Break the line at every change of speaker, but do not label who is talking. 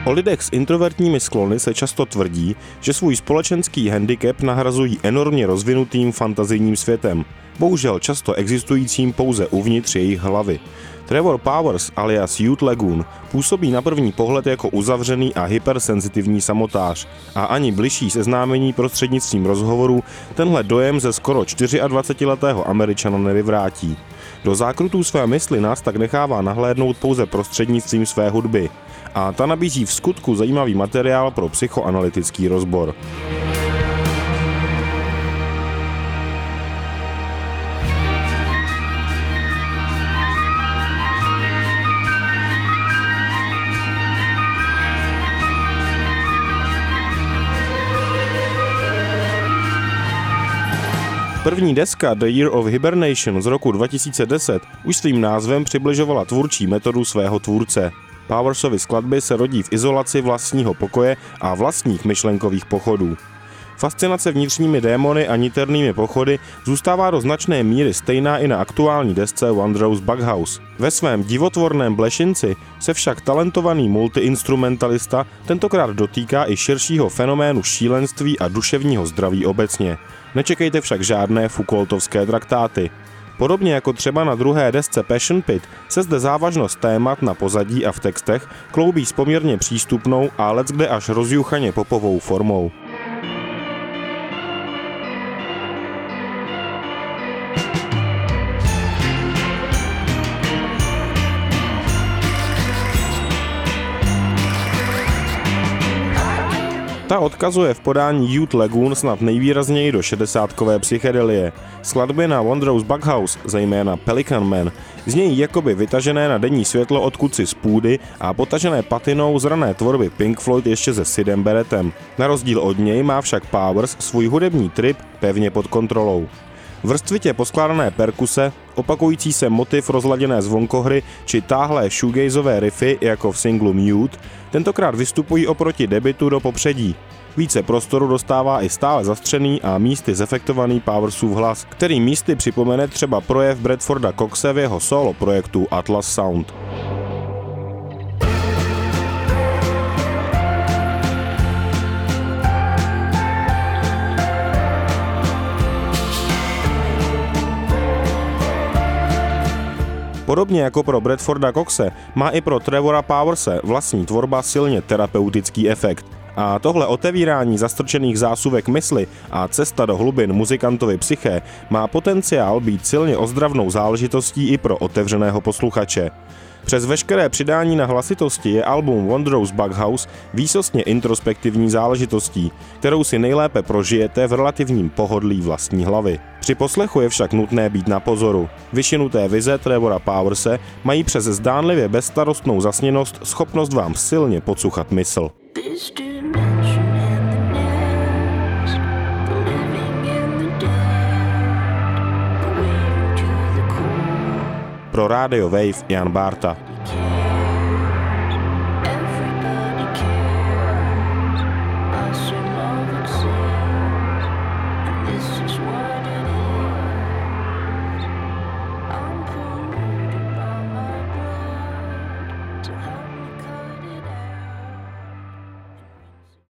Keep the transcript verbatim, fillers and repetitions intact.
O lidech s introvertními sklony se často tvrdí, že svůj společenský handicap nahrazují enormně rozvinutým fantazijním světem, bohužel často existujícím pouze uvnitř jejich hlavy. Trevor Powers alias Youth Lagoon působí na první pohled jako uzavřený a hypersenzitivní samotář a ani bližší seznámení prostřednictvím rozhovoru tenhle dojem ze skoro dvacetičtyřletého Američana nevyvrátí. Do zákrutů své mysli nás tak nechává nahlédnout pouze prostřednictvím své hudby a ta nabízí v skutku zajímavý materiál pro psychoanalytický rozbor. První deska The Year of Hibernation z roku dva tisíce deset už svým názvem přibližovala tvůrčí metodu svého tvůrce. Powersovy skladby se rodí v izolaci vlastního pokoje a vlastních myšlenkových pochodů. Fascinace vnitřními démony a niternými pochody zůstává do značné míry stejná i na aktuální desce Wondrous Bughouse. Ve svém divotvorném blešinci se však talentovaný multiinstrumentalista tentokrát dotýká i širšího fenoménu šílenství a duševního zdraví obecně. Nečekejte však žádné Foucaultovské traktáty. Podobně jako třeba na druhé desce Passion Pit se zde závažnost témat na pozadí a v textech kloubí s poměrně přístupnou a leckde až rozjuchaně popovou formou. Ta odkazuje v podání Youth Lagoon snad nejvýrazněji do šedesátkové psychedelie. Skladby na Wondrous Bughouse, zejména Pelican Man, znějí jakoby vytažené na denní světlo od kuci z půdy a potažené patinou z rané tvorby Pink Floyd ještě se Sydem Barrettem. Na rozdíl od něj má však Powers svůj hudební trip pevně pod kontrolou. Vrstvitě poskládané perkuse, opakující se motiv rozladěné zvonkohry či táhlé shoegazové riffy jako v singlu Mute tentokrát vystupují oproti debutu do popředí. Více prostoru dostává i stále zastřený a místy zefektovaný Powersův hlas, který místy připomene třeba projev Bradforda Coxe v jeho solo projektu Atlas Sound. Podobně jako pro Bradforda Coxe má i pro Trevora Powerse vlastní tvorba silně terapeutický efekt. A tohle otevírání zastrčených zásuvek mysli a cesta do hlubin muzikantovy psyché má potenciál být silně ozdravnou záležitostí i pro otevřeného posluchače. Přes veškeré přidání na hlasitosti je album Wondrous Bughouse výsostně introspektivní záležitostí, kterou si nejlépe prožijete v relativním pohodlí vlastní hlavy. Při poslechu je však nutné být na pozoru. Vyšinuté vize Trevora Powerse mají přes zdánlivě bezstarostnou zasněnost schopnost vám silně podsuchat mysl. Pro Radio Wave Jan Bárta.